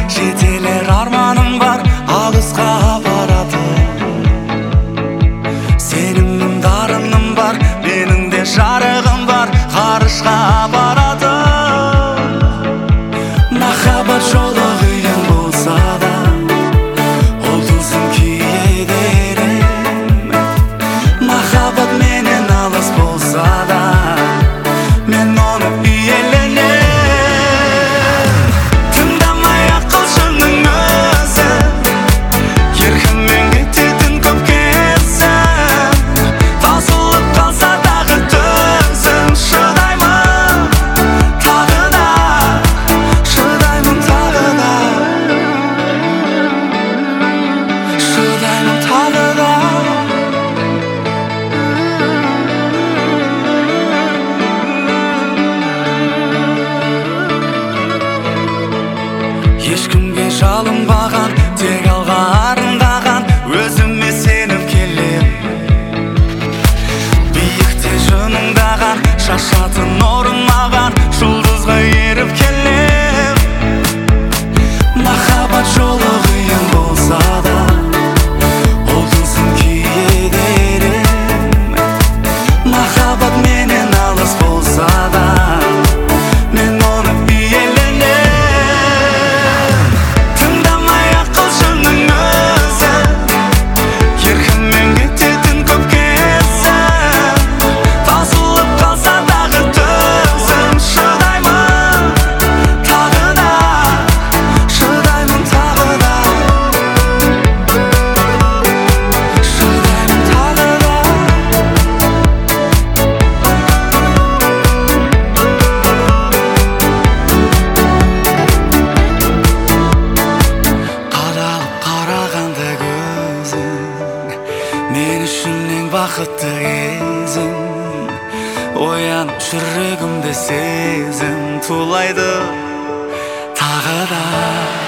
жетелер арманым бар, алысқа баратын. Сенімнің дарыным бар, менің де жарығым бар, ғарышқа баратын. Махаббат жолы қиын болса да, ол тылсым киедерім. Махаббат менен алыс болса да, мен оны иеленем. Тыңдамай ақылшының өзі, еркіммен кететін көп кезім. Таусылып қалса дағы төзім, шыдаймын тағы да, шыдаймын тағы да, шыдаймын тағы да. Ешкімге жалынбаған, тек алға арындаған, өзіме сеніп келем. Биікте жыныңдаған, шашатын орын маған, жұлдызға еріп келем. Махаббат жолы қиын болса да, ол тылсым киедерім. Махаббат менен алыс болса да, мен оны иеленем. Тыңдамай ақылшының өзі, еркіммен кететін көп кезім. Таусылып қалса дағы төзім, шыдаймын тағы да, шыдаймын тағы да, шыдаймын тағы да. Қадалып қарағанда көзің, мен үшін ең бақытты кезім. Оянып жүрегімде сезім тулайды тағы да.